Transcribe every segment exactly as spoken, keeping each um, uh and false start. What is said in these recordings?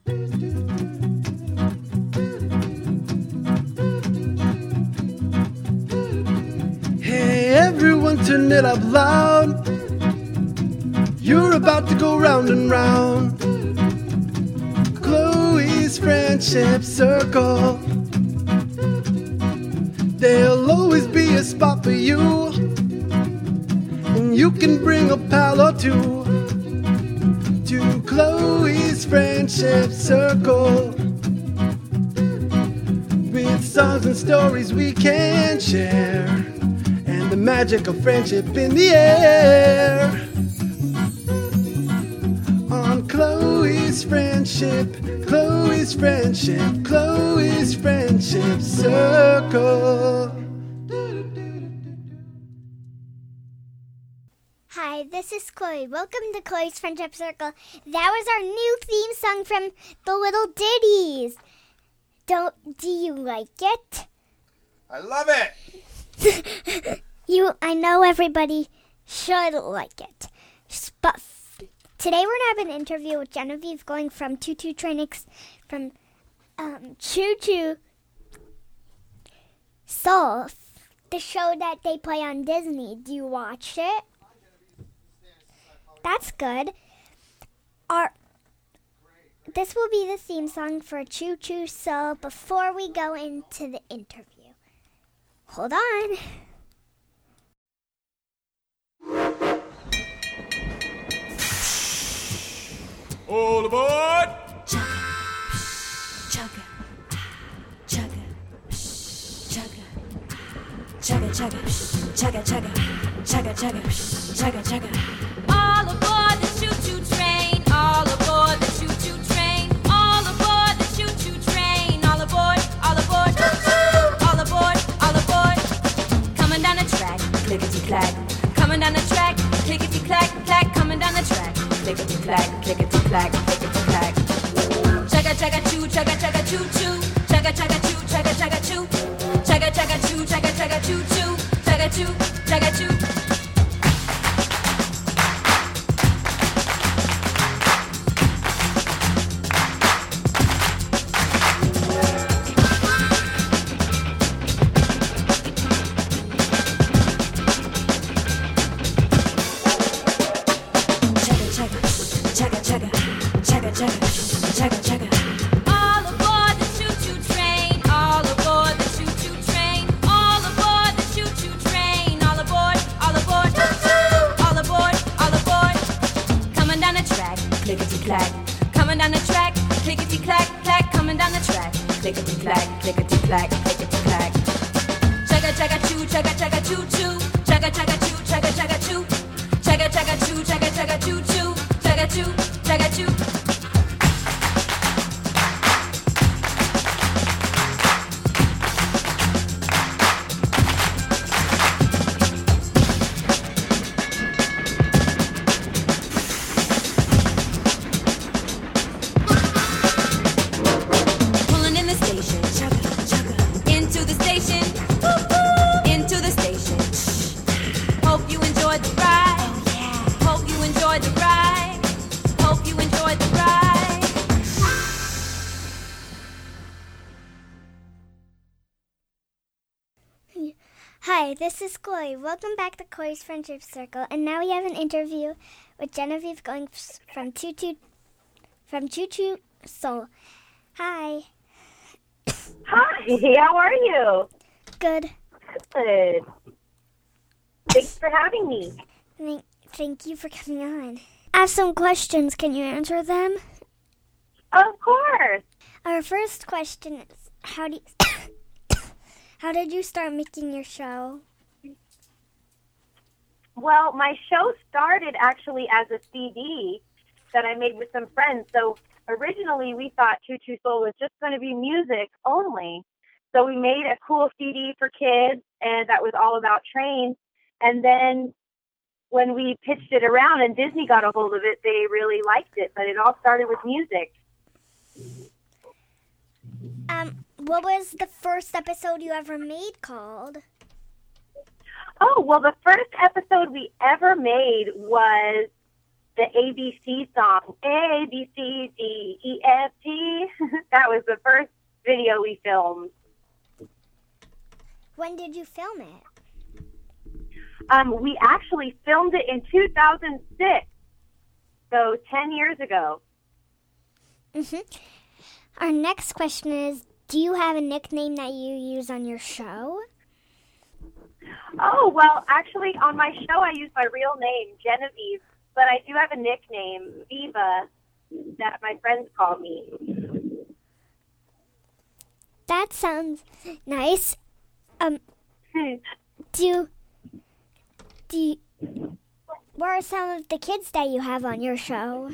Hey, everyone turn it up loud. You're about to go round and round. Chloe's Friendship Circle. There'll always be a spot for you, and you can bring a pal or two to Chloe's Friendship Circle. With songs and stories we can share, and the magic of friendship in the air. On Chloe's Friendship, Chloe's Friendship, Chloe's Friendship Circle. Hi, this is Chloe. Welcome to Chloe's Friendship Circle. That was our new theme song from The Little Ditties. Don't, do you like it? I love it. You, I know everybody should like it. But f- today we're going to have an interview with Genevieve going from Choo Choo Train Ex- from um, Choo Choo Soul, the show that they play on Disney. Do you watch it? That's good. Our This will be the theme song for Choo Choo Soul before we go into the interview. Hold on. All aboard! Chugga, chugga, chugga, chugga, chugga, chugga, chugga, chugga, chugga, chugga, chugga. All aboard the choo-choo train. All aboard the choo-choo train. All aboard the choo-choo train. All aboard, all aboard, all aboard, all aboard. Coming down the track, clickety-clack. Coming down the track, clickety-clack, clack. Coming down the track, clickety-clack, clickety-clack, clickety-clack. Chugga chugga choo, chugga chugga choo choo, chugga chugga choo, chugga chugga choo, chugga chugga choo, chugga chugga choo choo, chugga choo, chugga choo. Chugga chugga, chugga chugga, chugga chugga. All aboard the choo-choo train. All aboard the choo-choo train. All aboard the choo-choo train. All aboard, all aboard, all aboard, all aboard. Coming down the track, clickety-clack. Coming down the track, clickety-clack, clack. Coming down the track, clickety-clack, clickety-clack, clickety-clack. Chugga chugga choo, chugga chugga choo choo, chugga chugga choo, chugga chugga choo, chugga chugga choo, chugga chugga choo choo. Chugga choo, chugga choo. Pulling in the station, chugga, chugga. Into the station, woo-hoo. Into the station. Shh. Hope you enjoyed the ride. Oh yeah. Hope you enjoyed the ride. Hope you enjoyed the ride. Hi, this is Chloe. Welcome back to Chloe's Friendship Circle. And now we have an interview with Genevieve going f- from Choo Choo from Choo Choo Soul. Hi. Hi, how are you? Good. Good. Thanks for having me. Thank, thank you for coming on. I have some questions. Can you answer them? Of course. Our first question is, how do you, how did you start making your show? Well, my show started actually as a C D that I made with some friends. So originally we thought Choo Choo Soul was just going to be music only. So we made a cool C D for kids, and that was all about trains. And then when we pitched it around and Disney got a hold of it, they really liked it. But it all started with music. Um, what was the first episode you ever made called? Oh, well, the first episode we ever made was the A B C song, A, B, C, D, E, F, G. That was the first video we filmed. When did you film it? Um, we actually filmed it in two thousand six, so ten years ago. Mm-hmm. Our next question is, do you have a nickname that you use on your show? Oh, well, actually, on my show, I use my real name, Genevieve, but I do have a nickname, Viva, that my friends call me. That sounds nice. Um, do you, do you, what are some of the kids that you have on your show?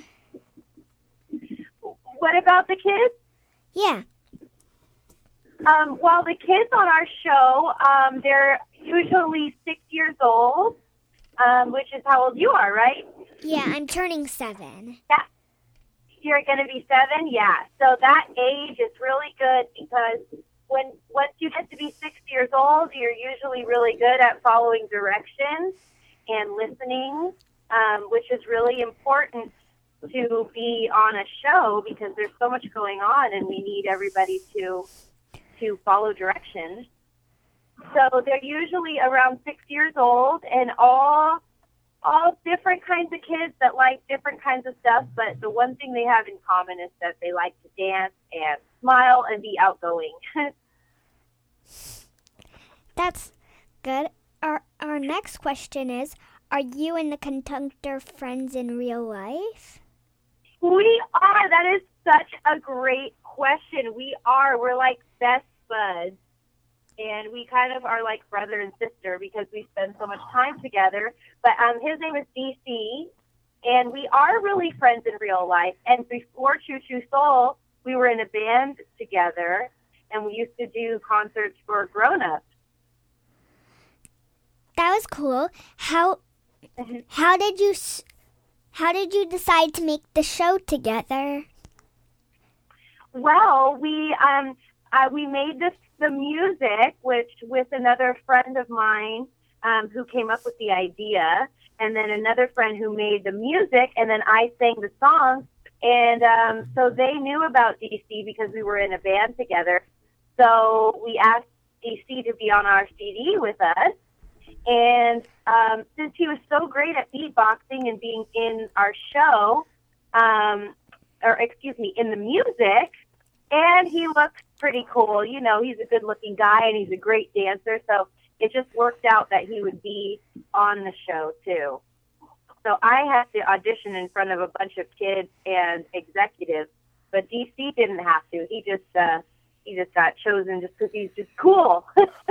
What about the kids? Yeah. Um, well, the kids on our show, um, they're usually six years old, um, which is how old you are, right? Yeah, I'm turning seven. That, you're going to be seven? Yeah. So that age is really good because when once you get to be six years old, you're usually really good at following directions and listening, um, which is really important to be on a show because there's so much going on and we need everybody to to follow directions. So they're usually around six years old and all all different kinds of kids that like different kinds of stuff, but the one thing they have in common is that they like to dance and smile and be outgoing. That's good. Our our next question is, are you and the conductor friends in real life? We are. That is such a great question. We are. We're like best buds. And we kind of are like brother and sister because we spend so much time together. But um, his name is D C, and we are really friends in real life. And before Choo Choo Soul, we were in a band together, and we used to do concerts for grown-ups. That was cool. How how did you how did you decide to make the show together? Well, we um uh, we made this the music, which with another friend of mine um, who came up with the idea, and then another friend who made the music, and then I sang the songs. And um, so they knew about D C because we were in a band together. So we asked D C to be on our C D with us. And um, since he was so great at beatboxing and being in our show, um, or excuse me, in the music, and he looks pretty cool. You know, he's a good-looking guy, and he's a great dancer. So it just worked out that he would be on the show, too. So I had to audition in front of a bunch of kids and executives, but D C didn't have to. He just uh, he just got chosen just because he's just cool.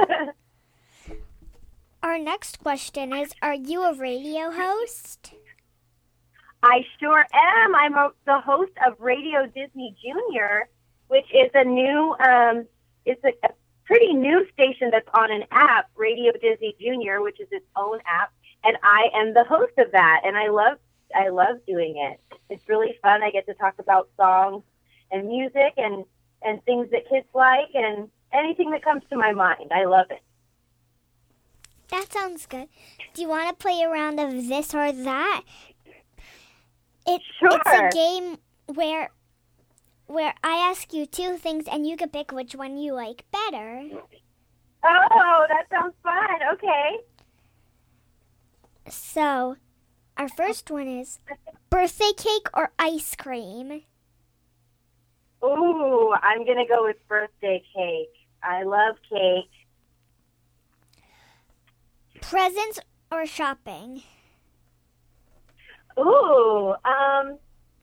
Our next question is, are you a radio host? I sure am. I'm a, the host of Radio Disney Junior, which is a new, um, it's a, a pretty new station that's on an app, Radio Disney Junior, which is its own app, and I am the host of that, and I love, I love doing it. It's really fun. I get to talk about songs and music and, and things that kids like and anything that comes to my mind. I love it. That sounds good. Do you want to play a round of this or that? It, Sure. It's a game where where I ask you two things and you can pick which one you like better. Oh, that sounds fun. Okay. So, our first one is birthday cake or ice cream? Ooh, I'm going to go with birthday cake. I love cake. Presents or shopping? Ooh, um,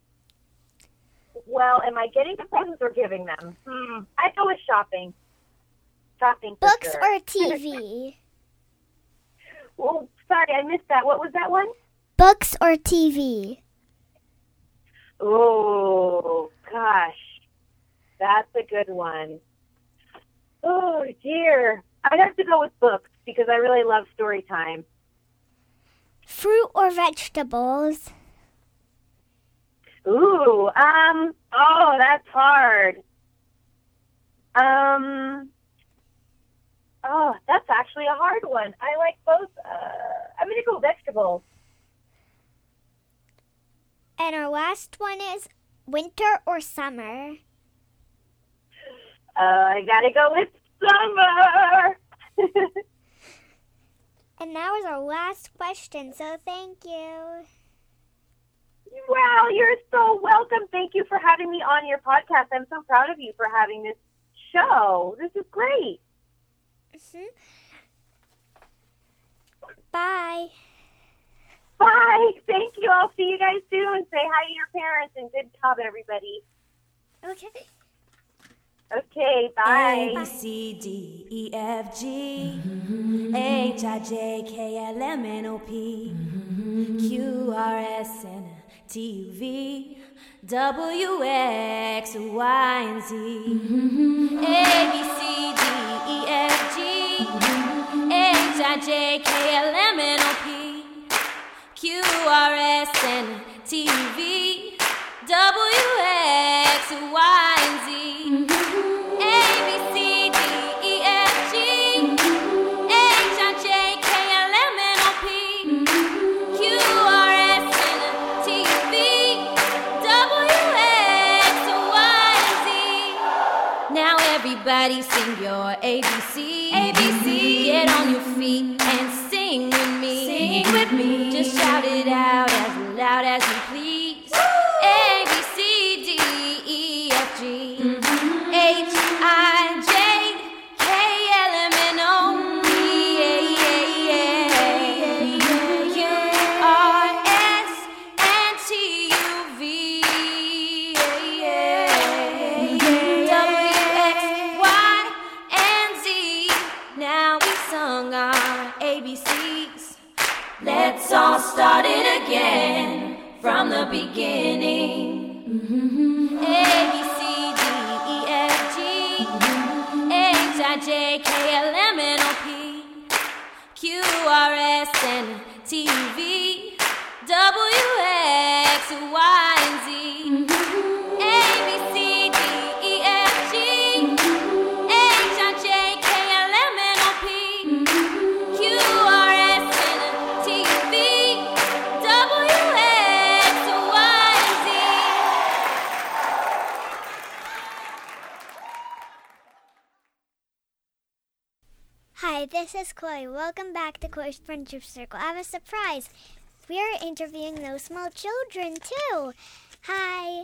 well, am I getting the presents or giving them? Hmm, I go with shopping. Shopping for Books sure. or T V? Well, sorry, I missed that. What was that one? Books or T V? Oh, gosh. That's a good one. Oh, dear. I'd have to go with books because I really love story time. Fruit or vegetables? Ooh, um, oh, that's hard. Um, oh, that's actually a hard one. I like both. Uh, I'm going to go vegetables. And our last one is winter or summer? Uh, I gotta go with summer. And that was our last question, so thank you. Wow, you're so welcome. Thank you for having me on your podcast. I'm so proud of you for having this show. This is great. Mm-hmm. Bye. Bye. Thank you. I'll see you guys soon. Say hi to your parents and good job, everybody. Okay. Okay, bye. A, B, C, D, E, F, G, H, I, J, K, L, M, N, O, P, Q, R, S, N, T, U, V, W, X, Y, and Z. A, B, C, D, E, F, G, H, I, J, K, L, M, N, O, P, Q, R, S, N, T, U, V, W, X, Y, and Z. Everybody sing your A B C. A B C. Get on your feet and sing with me. Sing with me. Just shout it out as loud as you please. Woo! A B C D E F G mm-hmm. H I J K L M N O P Q R S and T U V. Let's all start it again from the beginning. Mm-hmm. A, B, C, D, E, F, G, mm-hmm. H, I, J, K, L, M, N, O, P, Q, R, S, N, T, U, V, W, X, Y, and Z. Mm-hmm. A, B, C, D, E, F, G, mm-hmm. H, I, J, K, L, M, N, O, P, mm-hmm. Q, R, S, N, T, U, V, W, X, Y, and Z. Hi, this is Chloe. Welcome back to Chloe's Friendship Circle. I have a surprise. We are interviewing those small children, too. Hi.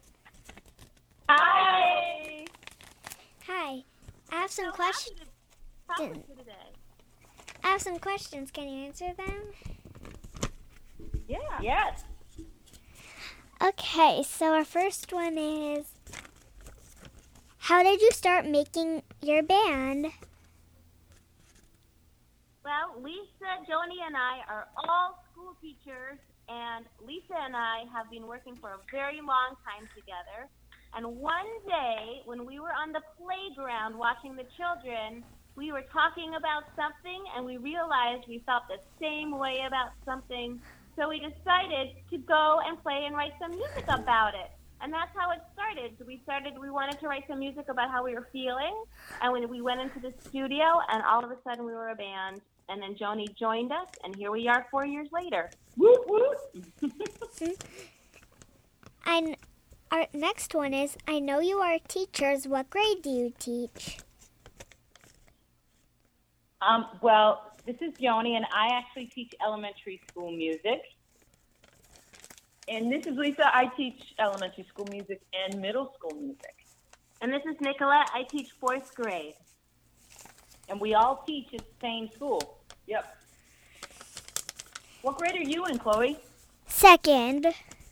Hi. Hi. I have some questions. I have some questions. Can you answer them? Yeah. Yes. Okay, so our first one is, how did you start making your band? Well, Lisa, Joni, and I are all school teachers, and Lisa and I have been working for a very long time together. And one day, when we were on the playground watching the children, we were talking about something, and we realized we felt the same way about something. So we decided to go and play and write some music about it. And that's how it started. So we started, we wanted to write some music about how we were feeling, and when we went into the studio, and all of a sudden we were a band. And then Joni joined us, and here we are four years later. Woot, woot. And our next one is, I know you are teachers. What grade do you teach? Um, well, this is Joni, and I actually teach elementary school music. And this is Lisa. I teach elementary school music and middle school music. And this is Nicolette. I teach fourth grade. And we all teach at the same school. Yep. What grade are you in, Chloe? Second.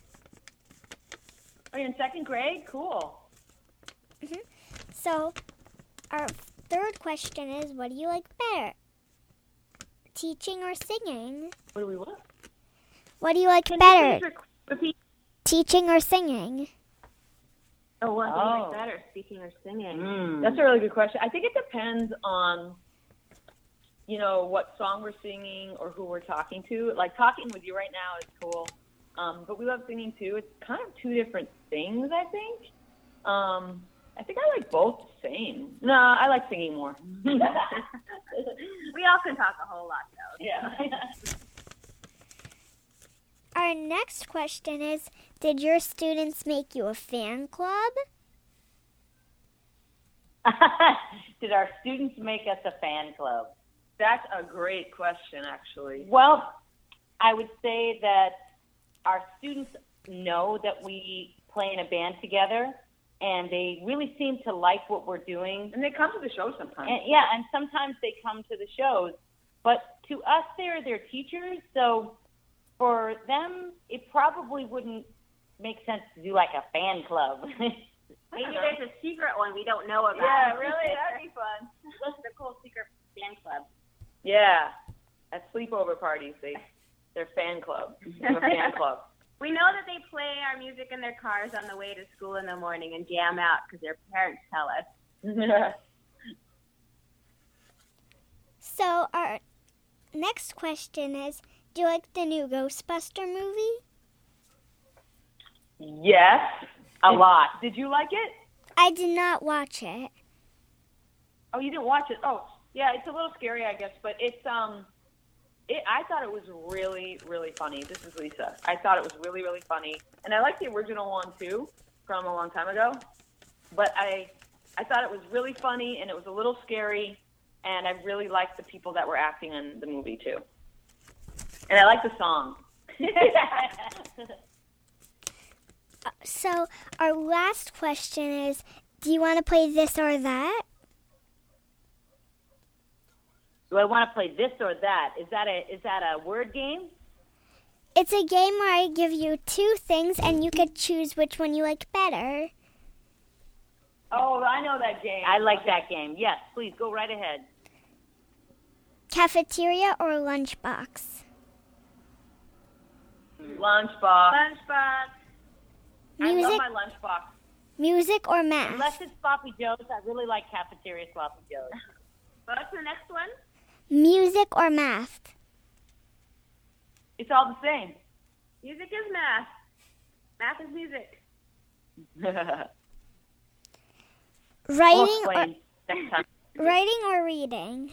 Are you in second grade? Cool. Mm-hmm. So, our third question is, what do you like better? Teaching or singing? What do we want? What do you like Can better? you repeat? Teaching or singing? Oh, what do you Oh. like better, speaking or singing? Mm. That's a really good question. I think it depends on, you know, what song we're singing or who we're talking to. Like, talking with you right now is cool. Um, but we love singing, too. It's kind of two different things, I think. Um, I think I like both the same. No, I like singing more. We all can talk a whole lot, though. Yeah. our next question is, did your students make you a fan club? Did our students make us a fan club? That's a great question, actually. Well, I would say that our students know that we play in a band together, and they really seem to like what we're doing. And they come to the show sometimes. And, yeah, and sometimes they come to the shows. But to us, they're their teachers, so for them, it probably wouldn't make sense to do like a fan club. Maybe there's a secret one we don't know about. Yeah, really? That'd be fun. What's the cool secret fan club? Yeah. At sleepover parties, they, they're fan club. They're a fan club. We know that they play our music in their cars on the way to school in the morning and jam out because their parents tell us. So our next question is, do you like the new Ghostbuster movie? Yes, a lot. Did you like it? I did not watch it. Oh, you didn't watch it? Oh, yeah, it's a little scary, I guess, but it's, um, it, I thought it was really, really funny. This is Lisa. I thought it was really, really funny. And I like the original one, too, from a long time ago. But I, I thought it was really funny, and it was a little scary, and I really liked the people that were acting in the movie, too. And I like the song. Uh, so our last question is, do you want to play this or that? Do I want to play this or that? Is that a is that a word game? It's a game where I give you two things and you could choose which one you like better. Oh, I know that game. I like that game. Yes, please go right ahead. Cafeteria or lunchbox? Lunchbox. Lunchbox. Music, I love my lunchbox. music or math? Unless it's Sloppy Joe's, I really like cafeteria Sloppy Joe's. What's the next one? Music or math? It's all the same. Music is math. Math is music. Writing We'll or play next time. writing or reading?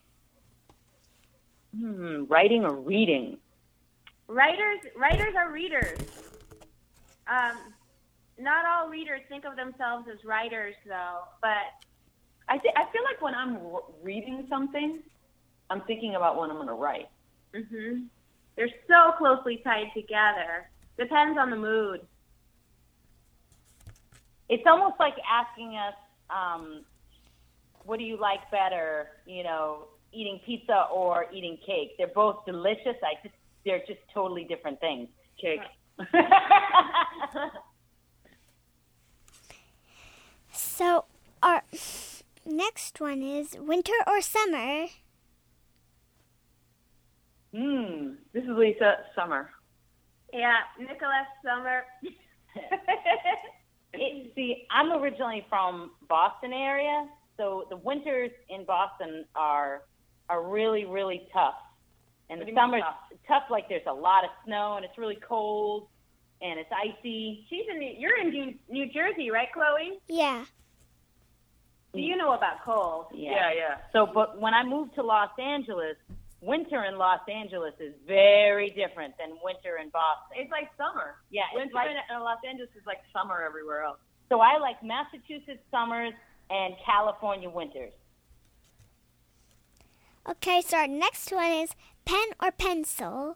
Hmm, writing or reading? Writers, writers are readers. Um, not all readers think of themselves as writers, though. But I th- I feel like when I'm r- reading something, I'm thinking about what I'm going to write. hmm they're so closely tied together. Depends on the mood. It's almost like asking us, um, what do you like better, you know, eating pizza or eating cake? They're both delicious. I just, they're just totally different things. Cake. So our next one is winter or summer? Hmm. This is Lisa. Summer. Yeah, Nicholas Summer. It, see, I'm originally from Boston area, so the winters in Boston are are really, really tough. And What do the you mean summer's tough? tough, like there's a lot of snow and it's really cold and it's icy. She's in. New, you're in New, New Jersey, right, Chloe? Yeah. Do you know about cold? Yeah, yeah. So, but when I moved to Los Angeles, winter in Los Angeles is very different than winter in Boston. It's like summer. Yeah, it's Winter like, in Los Angeles is like summer everywhere else. so I like Massachusetts summers and California winters. Okay, so our next one is pen or pencil?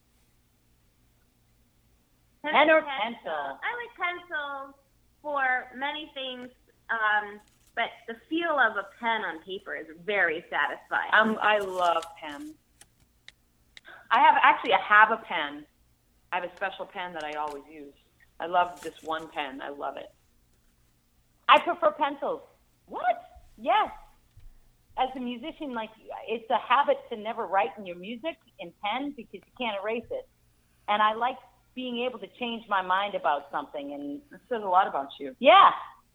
Pen or pencil? I like pencil for many things, um, but the feel of a pen on paper is very satisfying. Um, I love pens. I have actually I have a pen. I have a special pen that I always use. I love this one pen. I love it. I prefer pencils. What? Yes. As a musician, like, it's a habit to never write in your music in pen because you can't erase it. And I like being able to change my mind about something. And It says a lot about you. yeah.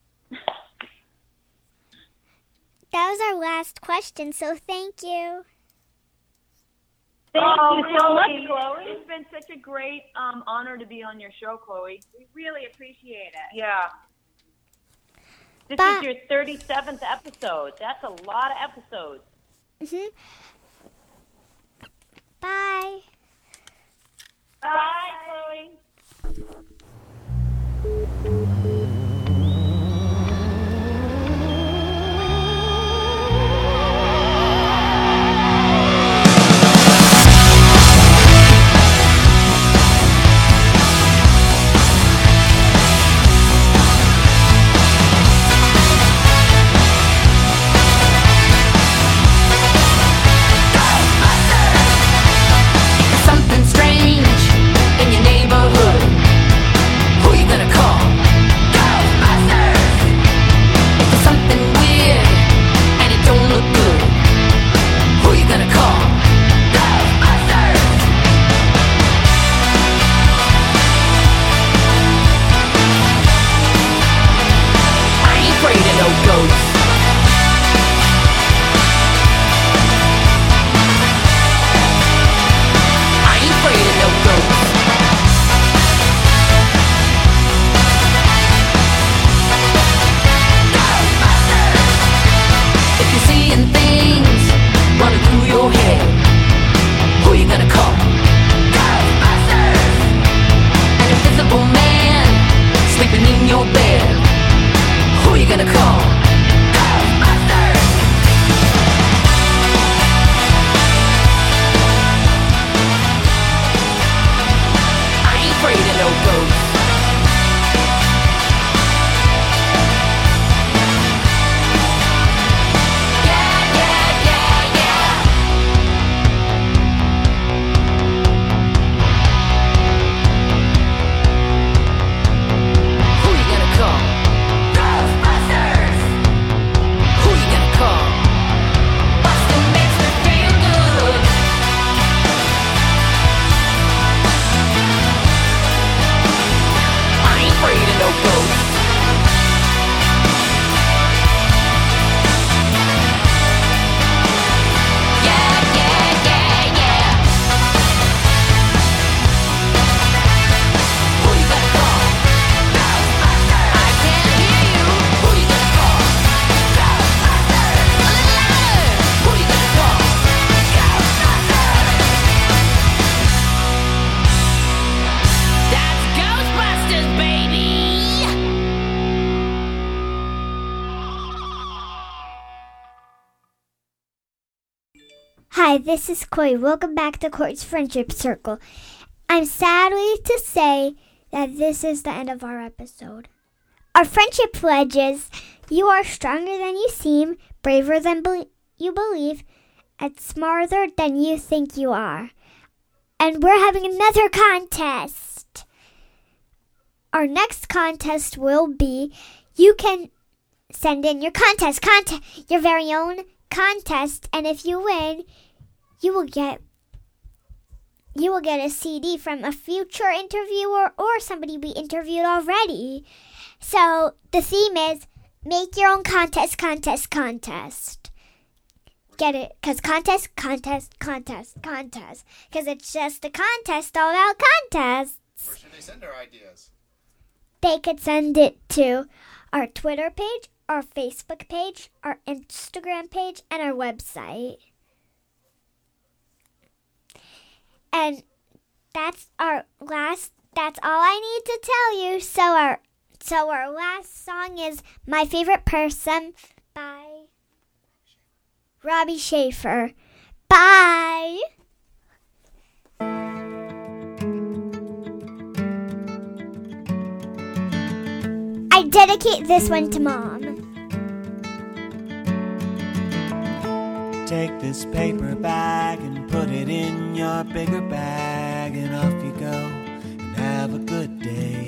That was our last question, so thank you. Thank oh, you so much, Chloe. Chloe. It's been such a great um, honor to be on your show, Chloe. We really appreciate it. Yeah. This Bye. is your thirty-seventh episode. That's a lot of episodes. Mhm. Bye. Bye, Chloe. Something strange in your neighborhood. Who you gonna call? Ghostbusters! If there's something weird and it don't look good, who you gonna call? Ghostbusters! I ain't afraid of no ghosts. I ain't afraid of no ghosts. If you're seeing things running through your head, who you gonna call? Ghostbusters! An invisible man sleeping in your bed, who you gonna call? Ghostbusters! I ain't afraid of no ghosts. Yeah, yeah, yeah, yeah. Who you gonna call? Ghostbusters! Who you gonna call? Buster makes me feel good. I ain't afraid of no ghosts. Yeah, yeah, yeah, yeah. Who you gonna call? Ghostbusters! I can't hear you. Who you gonna call? Ghostbusters! A little louder. Who you gonna call? Ghostbusters! That's Ghostbusters, baby! Hi, this is Chloe. Welcome back to Chloe's Friendship Circle. I'm sadly to say that this is the end of our episode. Our friendship pledges: you are stronger than you seem, braver than be- you believe, and smarter than you think you are. And we're having another contest. Our next contest will be, you can send in your contest, contest, your very own contest, and if you win, you will get you will get a C D from a future interviewer or somebody we interviewed already. So the theme is make your own contest, contest, contest. Get it? Because contest, contest, contest, contest. Because it's just a contest all about contests. Where should they send their ideas? They could send it to our Twitter page, our Facebook page, our Instagram page, and our website. And that's our last, that's all I need to tell you. So our, so our last song is My Favorite Person by Robbie Schaefer. Bye! I dedicate this one to Mom. Take this paper bag and put it in your bigger bag, and off you go and have a good day.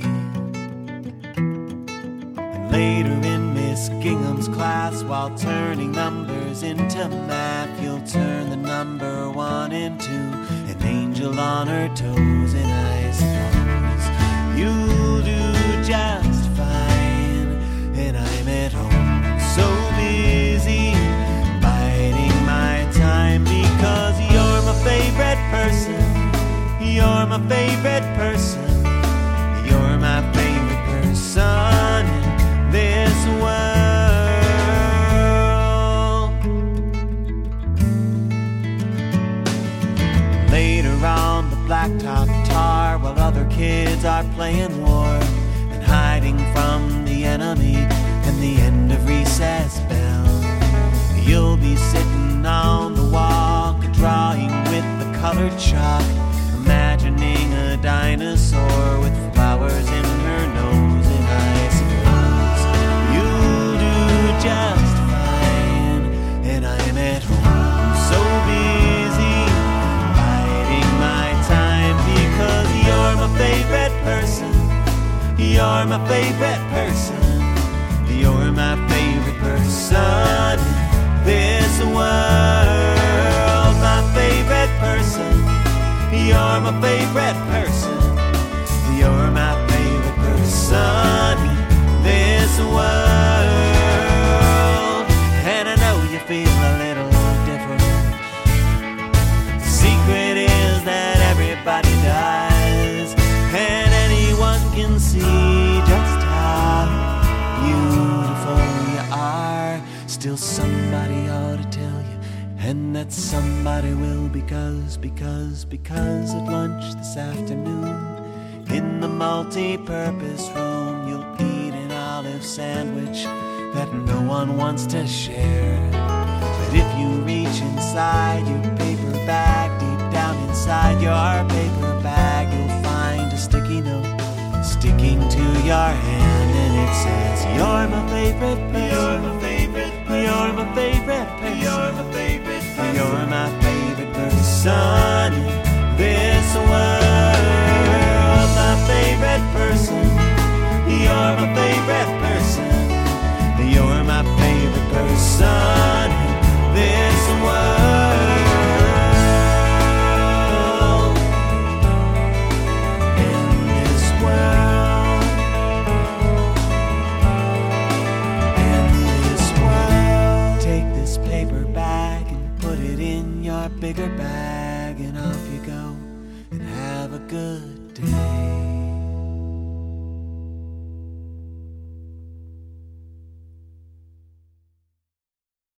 And later in Miss Gingham's class, while turning numbers into math, you'll turn the number one into an angel on her toes. And I suppose you'll do just fine, and I'm at home so busy biding my time, because you're my favorite person, you're my favorite person, you're my favorite person in this world. Later on the blacktop tar Princess Belle. You'll be sitting on the walk, drawing with the colored chalk, imagining a dinosaur with flowers in her nose. And I suppose you'll do just fine, and I'm at home so busy biding my time, because you're my favorite person. You're my favorite person. You're my favorite person in this world. My favorite person. You're my favorite person. You're my favorite person in this world. And I know you feel a little different. The secret is that everybody does, and anyone can see just how beautiful you are. Still somebody ought to tell you, and that somebody will, because, because, because at lunch this afternoon in the multi-purpose room you'll eat an olive sandwich that no one wants to share. But if you reach inside your paper bag, deep down inside your paper bag, you'll find a sticky note sticking to your hand, and it says, you're my favorite person. You're my favorite person. You're my favorite person. You're my favorite person. You're my favorite person in this world. My favorite person. You're my favorite person. You're my favorite person in this world. In this world. In this world. Take this paper bag and put it in your bigger bag, and off you go, and have a good day.